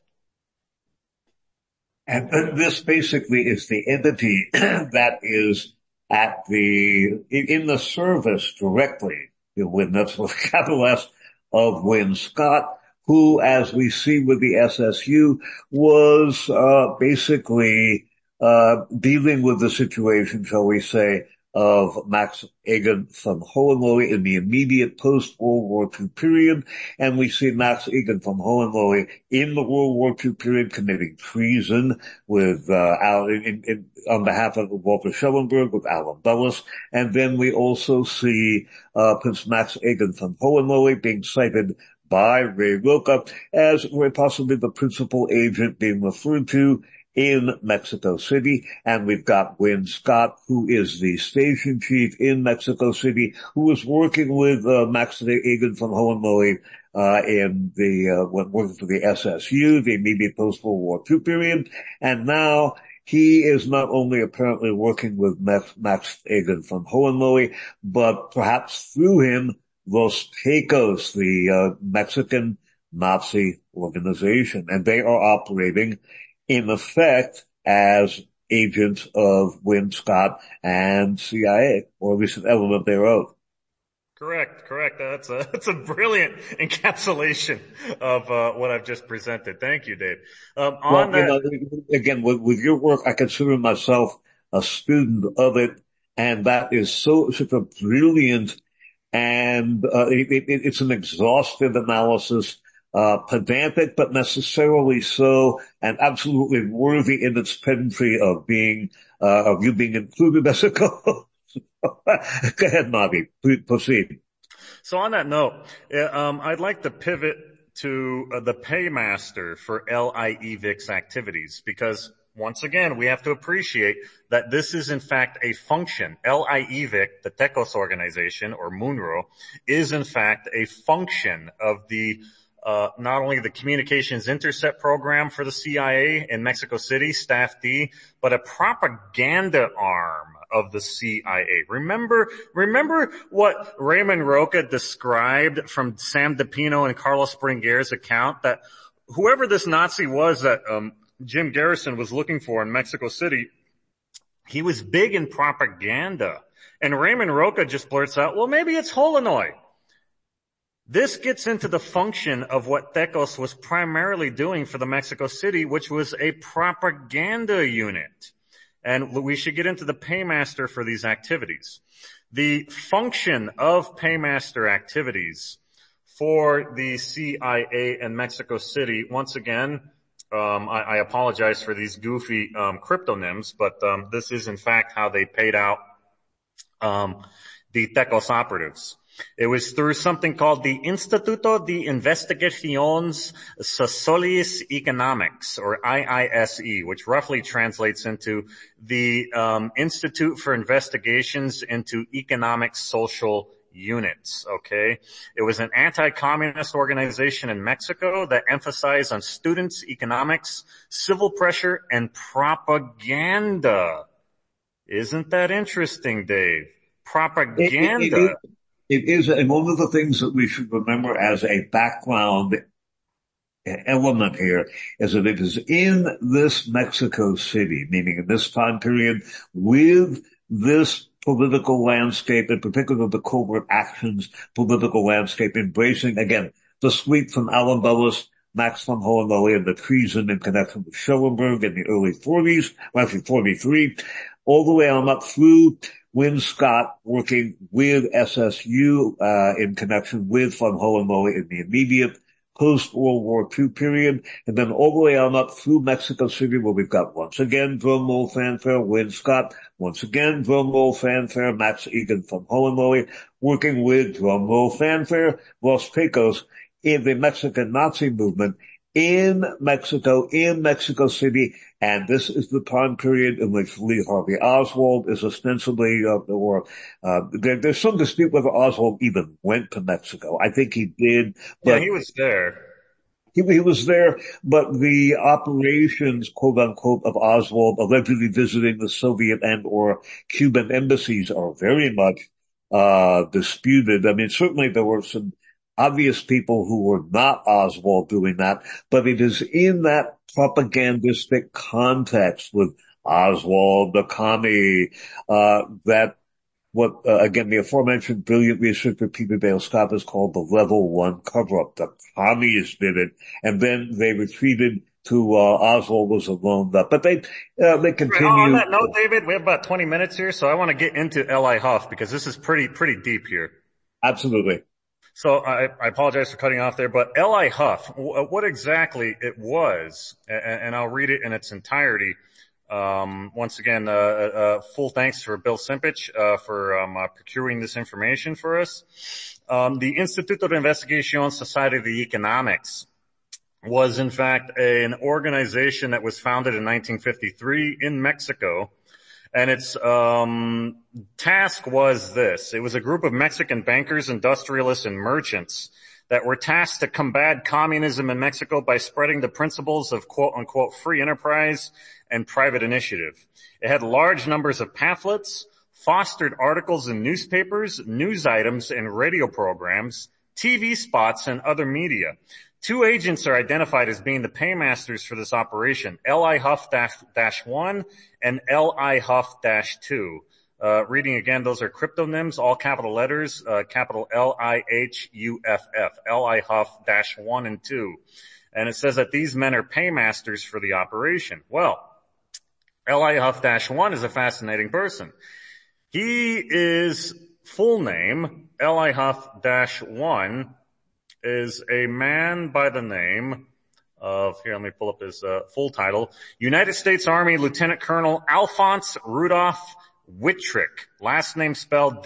And this basically is the entity that is in the service directly, that's with capital S, of Win Scott, who, as we see with the SSU, was basically dealing with the situation, shall we say, of Max Egan von Hohenlohe in the immediate post-World War II period. And we see Max Egan von Hohenlohe in the World War II period committing treason with, on behalf of Walter Schellenberg with Allen Dulles. And then we also see, Prince Max Egan von Hohenlohe being cited by Ray Roca as possibly the principal agent being referred to in Mexico City. And we've got Win Scott, who is the station chief in Mexico City, who was working with Max Egan von Hohenlohe working for the SSU, the immediate post-World War II period. And now he is not only apparently working with Max Egan von Hohenlohe, but perhaps through him, Los Pecos, the Mexican Nazi organization, and they are operating in effect as agents of Win Scott and CIA, or at least an element thereof. Correct. That's a brilliant encapsulation of what I've just presented. Thank you, Dave. On Well, that, again, with your work, I consider myself a student of it, and that is such a brilliant and it's an exhaustive analysis, pedantic but necessarily so, and absolutely worthy in its pedantry of of you being included as a co. Go ahead, Mavi. Please proceed. so on that note, I'd like to pivot to the paymaster for LIEVIC's activities, because once again, we have to appreciate that this is in fact a function. LIEVIC, the TECOS organization, or MUNRO, is in fact a function of the not only the Communications Intercept Program for the CIA in Mexico City, Staff D, but a propaganda arm of the CIA. Remember what Raymond Roca described from Sam DePino and Carlos Springer's account, that whoever this Nazi was that Jim Garrison was looking for in Mexico City, he was big in propaganda. And Raymond Roca just blurts out, well, maybe it's Holonoy. This gets into the function of what TECOS was primarily doing for the Mexico City, which was a propaganda unit. And we should get into the paymaster for these activities. The function of paymaster activities for the CIA in Mexico City, once again, I apologize for these goofy cryptonyms, but this is in fact how they paid out the TECOS operatives. It was through something called the Instituto de Investigaciones Sociales Económicas, or IISE, which roughly translates into the Institute for Investigations into Economic Social Units, okay? It was an anti-communist organization in Mexico that emphasized on students, economics, civil pressure, and propaganda. Isn't that interesting, Dave? Propaganda. It is, and one of the things that we should remember as a background element here is that it is in this Mexico City, meaning in this time period, with this political landscape, in particular the covert actions political landscape, embracing, again, the sweep from Alan Dulles, Max von Hohenlohe, and the treason in connection with Schellenberg in the early 40s, well, actually 43, all the way on up through Win Scott working with SSU in connection with von Hohenlohe in the immediate post-World War II period, and then all the way on up through Mexico City, where we've got once again drum roll fanfare, Win Scott, once again drum roll fanfare, Max Egan von Hohenlohe, working with drum roll fanfare, Los Pecos in the Mexican Nazi movement in Mexico City, and this is the time period in which Lee Harvey Oswald is ostensibly, there's some dispute whether Oswald even went to Mexico. I think he did, Yeah, but he was there. he was there, but the operations, quote unquote, of Oswald allegedly visiting the Soviet and or Cuban embassies are very much, disputed. I mean, certainly there were some obvious people who were not Oswald doing that, but it is in that propagandistic context with Oswald, the commie, that again, the aforementioned brilliant researcher Peter Dale Scott is called the level one cover-up. The commies did it, and then they retreated to, Oswald was alone. But they continue. On that note, David, we have about 20 minutes here, so I want to get into L.I. Huff because this is pretty deep here. Absolutely. So I apologize for cutting off there, but L.I. Huff, what exactly it was, and I'll read it in its entirety. Once again, full thanks for Bill Simpich, for procuring this information for us. The Instituto de Investigación Society de Economics was in fact an organization that was founded in 1953 in Mexico. And its task was this. It was a group of Mexican bankers, industrialists, and merchants that were tasked to combat communism in Mexico by spreading the principles of quote-unquote free enterprise and private initiative. It had large numbers of pamphlets, fostered articles in newspapers, news items, and radio programs, TV spots, and other media. 2 agents are identified as being the paymasters for this operation, L.I. Huff-1 and L.I. Huff-2. Reading again, those are cryptonyms, all capital letters, capital L-I-H-U-F-F, L.I. Huff-1 and 2. And it says that these men are paymasters for the operation. Well, L.I. Huff-1 is a fascinating person. He is full name, L.I. Huff-1, is a man by the name of, here, let me pull up his full title, United States Army Lieutenant Colonel Alphonse Rudolph Wittrich, last name spelled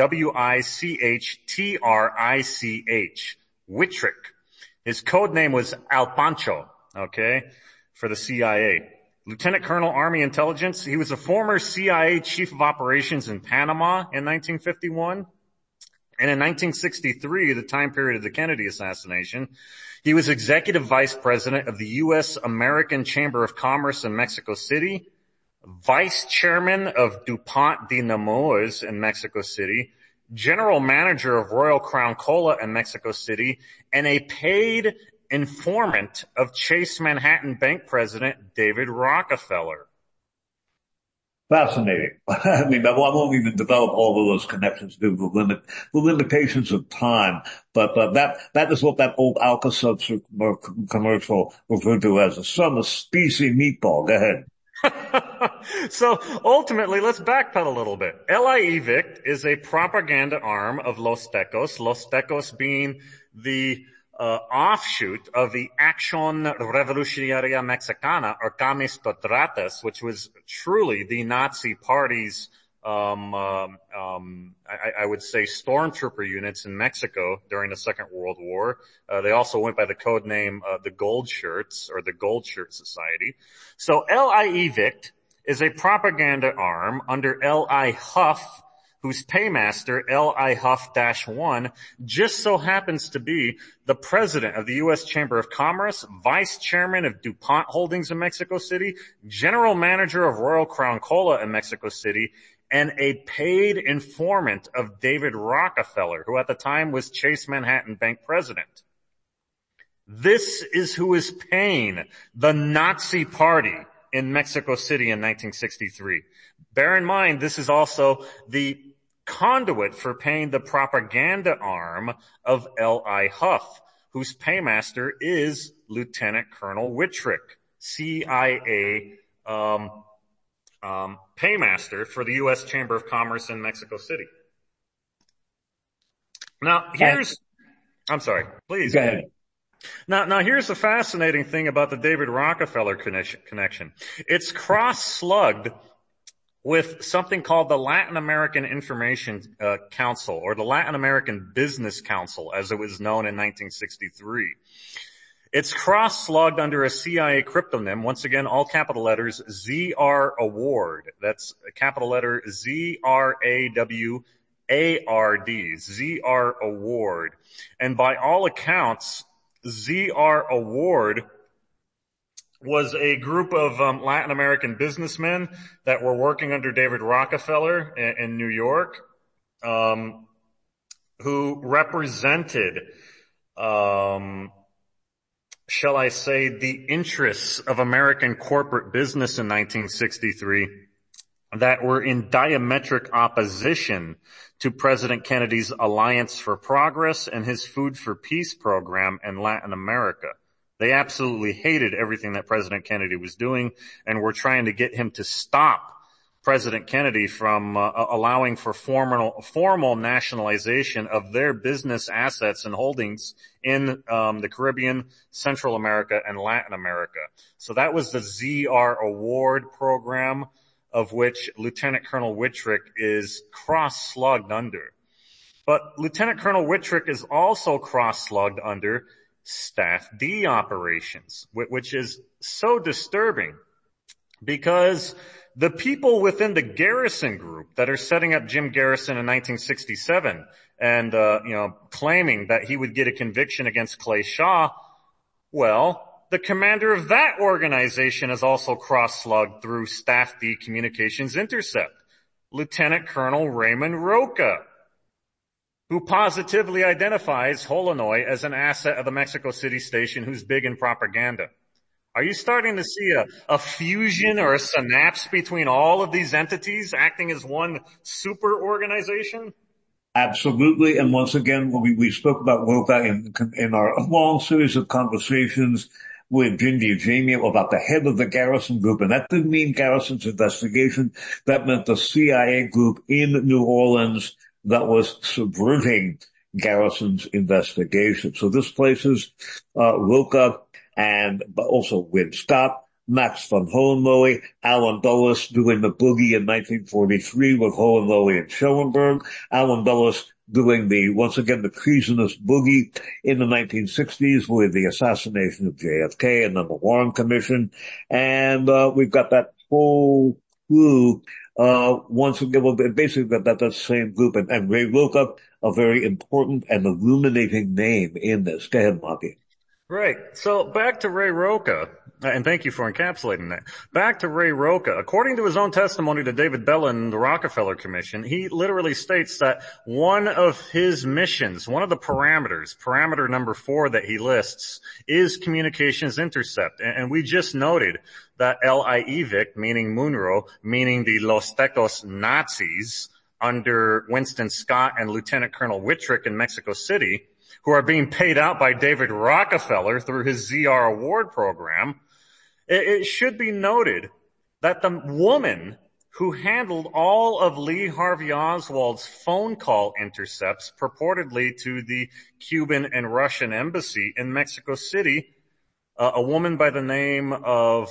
W-I-C-H-T-R-I-C-H, Wittrich. His code name was Al Pancho, okay, for the CIA. Lieutenant Colonel Army Intelligence. He was a former CIA Chief of Operations in Panama in 1951. And in 1963, the time period of the Kennedy assassination, he was Executive Vice President of the U.S. American Chamber of Commerce in Mexico City, Vice Chairman of DuPont de Nemours in Mexico City, General Manager of Royal Crown Cola in Mexico City, and a paid informant of Chase Manhattan Bank President David Rockefeller. Fascinating. I mean, I won't even develop all of those connections due to the limitations of time. But that is what that old Alka-Seltzer commercial referred to as a summer species meatball. Go ahead. So ultimately, let's backpedal a little bit. LIEVICT is a propaganda arm of Los Tecos being the offshoot of the Acción Revolucionaria Mexicana, or Camistotratas, which was truly the Nazi party's, I would say, stormtrooper units in Mexico during the Second World War. They also went by the code name, the Gold Shirts, or the Gold Shirt Society. So LIEVICT is a propaganda arm under L.I. Huff, whose paymaster, L.I. Huff-1, just so happens to be the president of the U.S. Chamber of Commerce, vice chairman of DuPont Holdings in Mexico City, general manager of Royal Crown Cola in Mexico City, and a paid informant of David Rockefeller, who at the time was Chase Manhattan Bank president. This is who is paying the Nazi Party in Mexico City in 1963. Bear in mind, this is also the conduit for paying the propaganda arm of L.I. Huff, whose paymaster is Lieutenant Colonel Wittrich, CIA paymaster for the U.S. Chamber of Commerce in Mexico City. Now, I'm sorry, please. Go ahead. Now here's the fascinating thing about the David Rockefeller connection. It's cross-slugged with something called the Latin American Information Council, or the Latin American Business Council, as it was known in 1963. It's cross-slugged under a CIA cryptonym, once again, all capital letters, ZR Award. That's a capital letter ZRAWARD, ZR Award. And by all accounts, ZR Award was a group of Latin American businessmen that were working under David Rockefeller in New York, who represented, shall I say, the interests of American corporate business in 1963 that were in diametric opposition to President Kennedy's Alliance for Progress and his Food for Peace program in Latin America. They absolutely hated everything that President Kennedy was doing and were trying to get him to stop President Kennedy from allowing for formal nationalization of their business assets and holdings in the Caribbean, Central America, and Latin America. So that was the ZR Award program, of which Lieutenant Colonel Wittrich is cross-slugged under. But Lieutenant Colonel Wittrich is also cross-slugged under Staff D operations, which is so disturbing because the people within the Garrison group that are setting up Jim Garrison in 1967 and, claiming that he would get a conviction against Clay Shaw, well, the commander of that organization is also cross-slugged through Staff D Communications Intercept. Lieutenant Colonel Raymond Roca, who positively identifies Holonoy as an asset of the Mexico City station who's big in propaganda. Are you starting to see a fusion or a synapse between all of these entities acting as one super organization? Absolutely. And once again, we spoke about Roca in our long series of conversations with Jim D'Eugenio about the head of the Garrison Group. And that didn't mean Garrison's investigation. That meant the CIA group in New Orleans that was subverting Garrison's investigation. So this places, Roca but also Win Scott, Max von Hohenlohe, Alan Dulles doing the boogie in 1943 with Hohenlohe and Schellenberg, Alan Dulles doing once again, the treasonous boogie in the 1960s with the assassination of JFK and then the Warren Commission. And, we've got that whole crew, once again, well, basically got that same group and Ray Roca, a very important and illuminating name in this. Go ahead, Monty. Right. So back to Ray Roca, and thank you for encapsulating that. Back to Ray Roca. According to his own testimony to David Belin and the Rockefeller Commission, he literally states that one of his missions, one of the parameter number 4 that he lists, is communications intercept. And we just noted that LIEVIC, meaning Munro, meaning the Los Tecos Nazis under Winston Scott and Lieutenant Colonel Whitrick in Mexico City, who are being paid out by David Rockefeller through his ZR award program, it should be noted that the woman who handled all of Lee Harvey Oswald's phone call intercepts purportedly to the Cuban and Russian embassy in Mexico City, a woman by the name of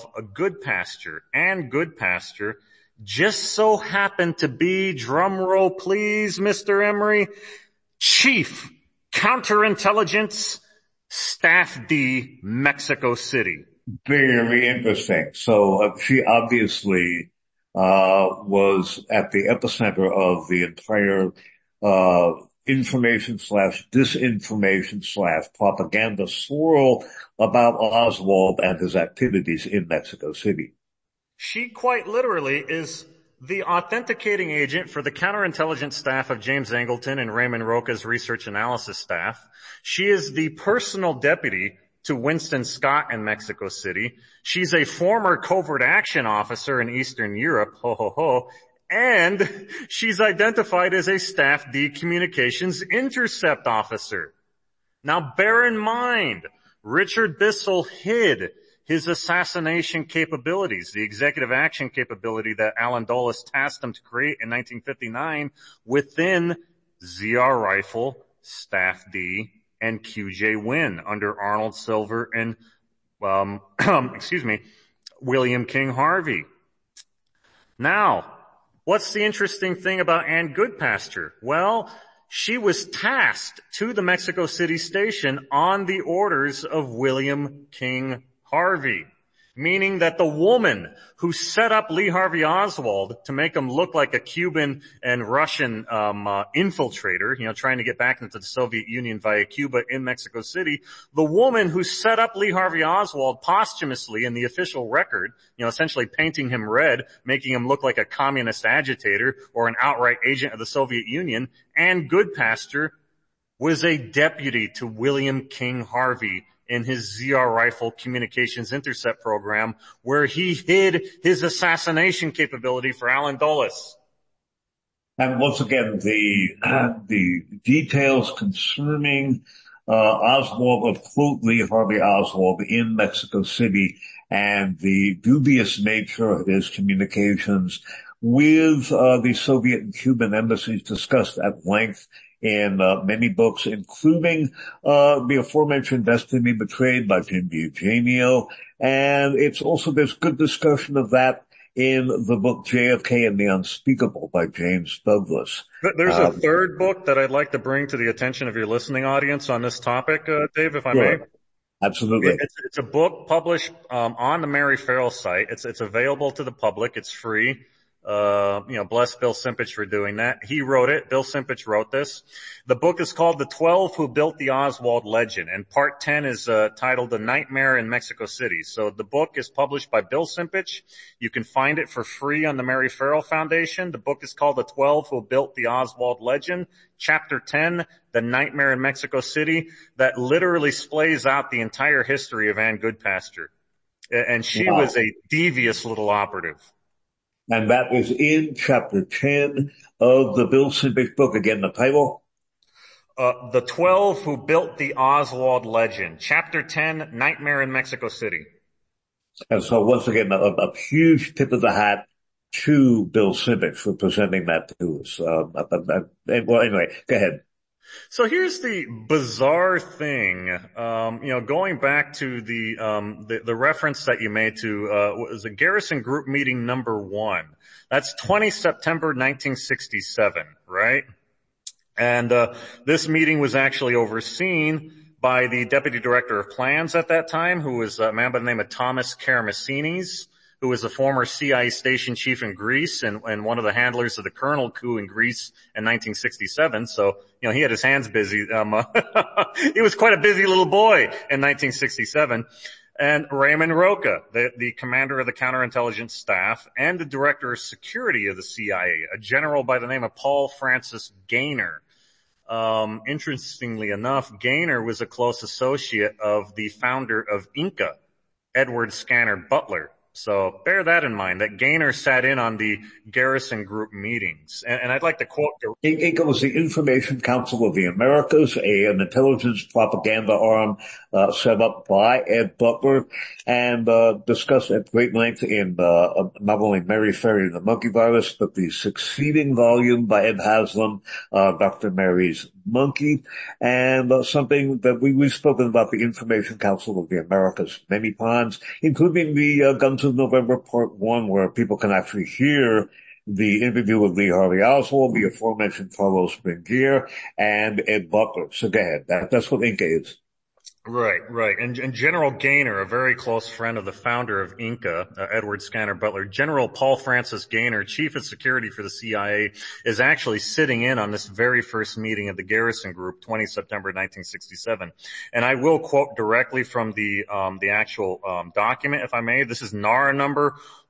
Ann Goodpasture, just so happened to be, drumroll please, Mr. Emery, Chief Counterintelligence Staff D, Mexico City. Very interesting. So she obviously was at the epicenter of the entire information / disinformation / propaganda swirl about Oswald and his activities in Mexico City. She quite literally is the authenticating agent for the counterintelligence staff of James Angleton and Raymond Roca's research analysis staff. She is the personal deputy to Winston Scott in Mexico City. She's a former covert action officer in Eastern Europe, and she's identified as a Staff D communications intercept officer. Now bear in mind, Richard Bissell hid his assassination capabilities, the executive action capability that Alan Dulles tasked him to create in 1959 within ZR Rifle, Staff D, and QJ Win under Arnold Silver and, William King Harvey. Now, what's the interesting thing about Ann Goodpasture? Well, she was tasked to the Mexico City station on the orders of William King Harvey, meaning that the woman who set up Lee Harvey Oswald to make him look like a Cuban and Russian infiltrator, trying to get back into the Soviet Union via Cuba in Mexico City, the woman who set up Lee Harvey Oswald posthumously in the official record, essentially painting him red, making him look like a communist agitator or an outright agent of the Soviet Union, Ann Goodpasture was a deputy to William King Harvey in his ZR Rifle communications intercept program, where he hid his assassination capability for Alan Dulles. And once again, the details concerning Oswald, quote, Lee Harvey Oswald in Mexico City and the dubious nature of his communications with the Soviet and Cuban embassies discussed at length in many books, including the aforementioned Destiny Betrayed by Jim D'Eugenio. And there's good discussion of that in the book JFK and the Unspeakable by James Douglas. There's a third book that I'd like to bring to the attention of your listening audience on this topic, Dave, if I may. Absolutely. It's a book published on the Mary Farrell site. It's available to the public. It's free. Bless Bill Simpich for doing that. He wrote it. Bill Simpich wrote this. The book is called The 12 Who Built the Oswald Legend, and part 10 is titled The Nightmare in Mexico City. So the book is published by Bill Simpich. You can find it for free on the Mary Farrell Foundation. The book is called The 12 Who Built the Oswald Legend, Chapter 10, The Nightmare in Mexico City, that literally splays out the entire history of Ann Goodpasture. And she was a devious little operative. And that is in chapter 10 of the Bill Simpich book. Again, the title? The 12 Who Built the Oswald Legend. Chapter 10, Nightmare in Mexico City. And so once again, a huge tip of the hat to Bill Simpich for presenting that to us. Well, anyway, go ahead. So here's the bizarre thing, going back to the reference that you made to, was a Garrison Group meeting number 1. That's 20 September 1967, right? And, this meeting was actually overseen by the Deputy Director of Plans at that time, who was a man by the name of Thomas Karamessinis, who was a former CIA station chief in Greece and one of the handlers of the Colonel coup in Greece in 1967. So, he had his hands busy. He was quite a busy little boy in 1967. And Raymond Roca, the commander of the counterintelligence staff and the director of security of the CIA, a general by the name of Paul Francis Gaynor. Interestingly enough, Gaynor was a close associate of the founder of Inca, Edward Scanner Butler. So bear that in mind, that Gaynor sat in on the Garrison Group meetings. And I'd like to quote... INCA was the Information Council of the Americas, an intelligence propaganda arm set up by Ed Butler and discussed at great length in not only Mary Ferry and the Monkey Virus, but the succeeding volume by Ed Haslam, Dr. Mary's Monkey, and something that we've spoken about, the Information Council of the Americas many times, including the Guns of November Part 1, where people can actually hear the interview with Lee Harvey Oswald, the aforementioned Carlos Benguier, and Ed Butler. So go ahead. That's what Inca is. Right. And General Gaynor, a very close friend of the founder of Inca, Edward Scanner Butler, General Paul Francis Gaynor, Chief of Security for the CIA, is actually sitting in on this very first meeting of the Garrison Group, 20 September 1967. And I will quote directly from the actual document, if I may. This is NARA number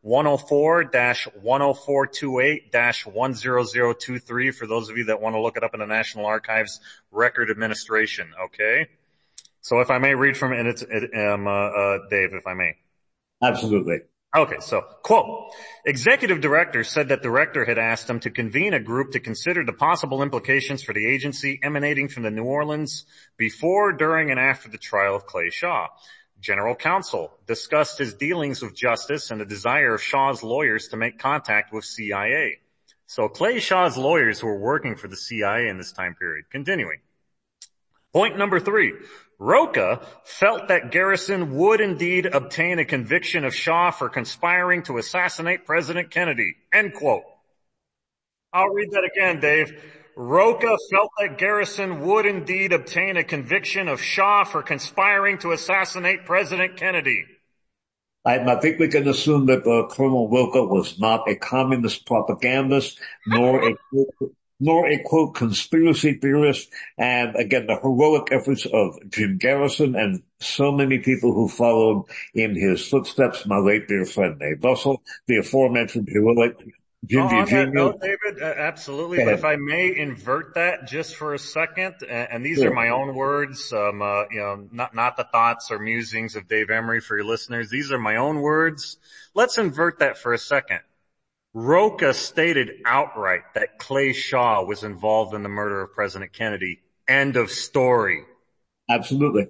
104-10428-10023 for those of you that want to look it up in the National Archives Record Administration, okay? So if I may read from it, and it's, Dave, if I may. Absolutely. Okay, so, quote, Executive Director said that Director had asked him to convene a group to consider the possible implications for the agency emanating from the New Orleans before, during, and after the trial of Clay Shaw. General Counsel discussed his dealings with justice and the desire of Shaw's lawyers to make contact with CIA. So Clay Shaw's lawyers were working for the CIA in this time period. Continuing. Point number 3. Roca felt that Garrison would indeed obtain a conviction of Shaw for conspiring to assassinate President Kennedy. End quote. I'll read that again, Dave. Roca felt that Garrison would indeed obtain a conviction of Shaw for conspiring to assassinate President Kennedy. I think we can assume that Colonel Roca was not a communist propagandist, nor a quote conspiracy theorist, and again the heroic efforts of Jim Garrison and so many people who followed in his footsteps, my late dear friend Dave Russell, the aforementioned heroic Jim Virginia. No, David, absolutely. But if I may invert that just for a second, and these are my own words, not the thoughts or musings of Dave Emery for your listeners. These are my own words. Let's invert that for a second. Roca stated outright that Clay Shaw was involved in the murder of President Kennedy. End of story. Absolutely.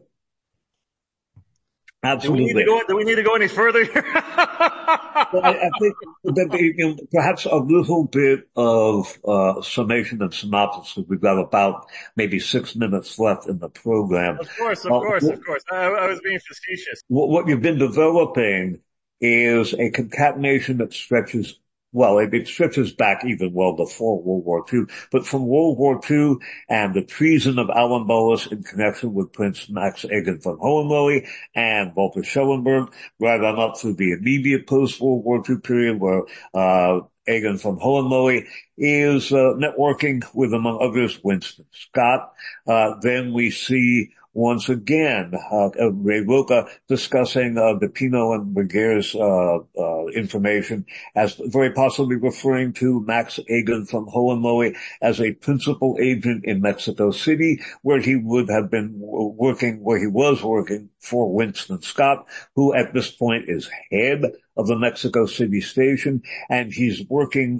Do we need to go any further here? Well, I think that perhaps a little bit of summation and synopsis, because we've got about maybe 6 minutes left in the program. Of course. I was being facetious. What you've been developing is a concatenation that stretches. Well, it stretches back even well before World War II, but from World War II and the treason of Alan Dulles in connection with Prince Max Egan von Hohenlohe and Walter Schellenberg, right on up through the immediate post-World War II period where Egan von Hohenlohe is networking with, among others, Winston Scott. Then we see once again Ray Rocha discussing the Pinot and Regere's information as very possibly referring to Max Egan von Hohenlohe as a principal agent in Mexico City, where he would have been working, where he was working for Winston Scott, who at this point is head of the Mexico City station, and he's working,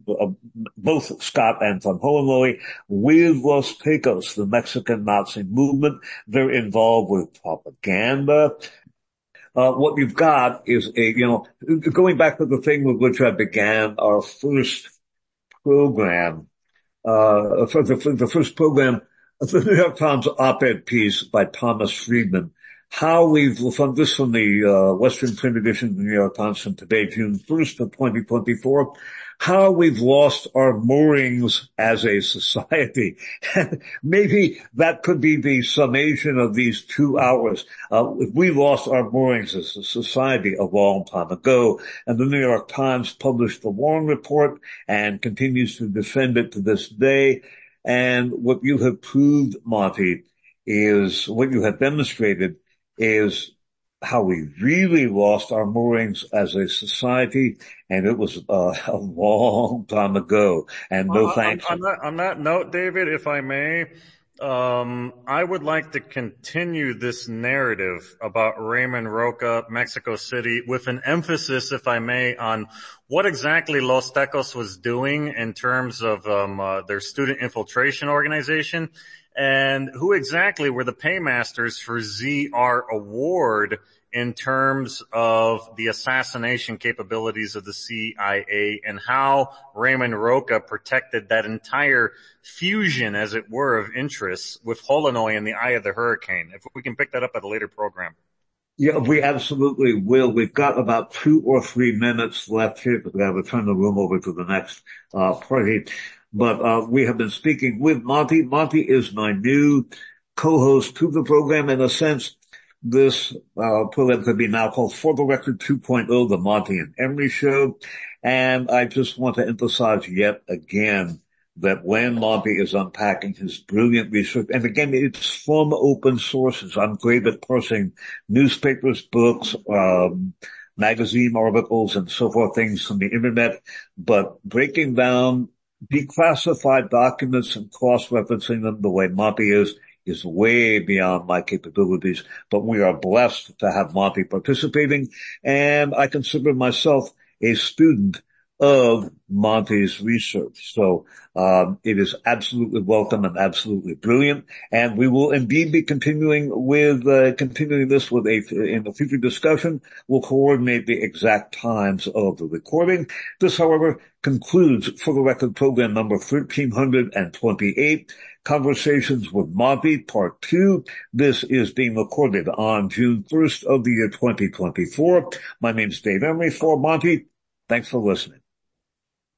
both Scott and von Hohenlohe with Los Pecos, the Mexican Nazi movement. They're involved with propaganda. What you've got is going back to the thing with which I began our first program, for the first program, the New York Times op-ed piece by Thomas Friedman, how we've, from the Western print edition of the New York Times from today, June 1st of 2024, how we've lost our moorings as a society. Maybe that could be the summation of these 2 hours. We lost our moorings as a society a long time ago, and the New York Times published the Warren Report and continues to defend it to this day. And what you have proved, Monty, is what you have demonstrated is how we really lost our moorings as a society, and it was a long time ago. And no thanks. On that note, David, if I may, I would like to continue this narrative about Raymond Rocha, Mexico City, with an emphasis, if I may, on what exactly Los Tecos was doing in terms of their student infiltration organization, and who exactly were the paymasters for ZR Award in terms of the assassination capabilities of the CIA, and how Raymond Rocha protected that entire fusion, as it were, of interests with Hohenlohe in the eye of the hurricane. If we can pick that up at a later program. Yeah, we absolutely will. We've got about 2 or 3 minutes left here because we have to turn the room over to the next party. But we have been speaking with Monty. Monty is my new co-host to the program. In a sense, this program could be now called For the Record 2.0, the Monty and Emery Show. And I just want to emphasize yet again that when Monty is unpacking his brilliant research, and again, it's from open sources. I'm great at parsing newspapers, books, magazine articles, and so forth, things from the internet, but breaking down declassified documents and cross-referencing them the way Monty is way beyond my capabilities. But we are blessed to have Monty participating, and I consider myself a student of Monty's research. So it is absolutely welcome and absolutely brilliant. And we will indeed be continuing this with in a future discussion. We'll coordinate the exact times of the recording. This, however, concludes For the Record program number 1328. Conversations with Monty, Part 2. This is being recorded on June 1st of the year 2024. My name's Dave Emery for Monty. Thanks for listening.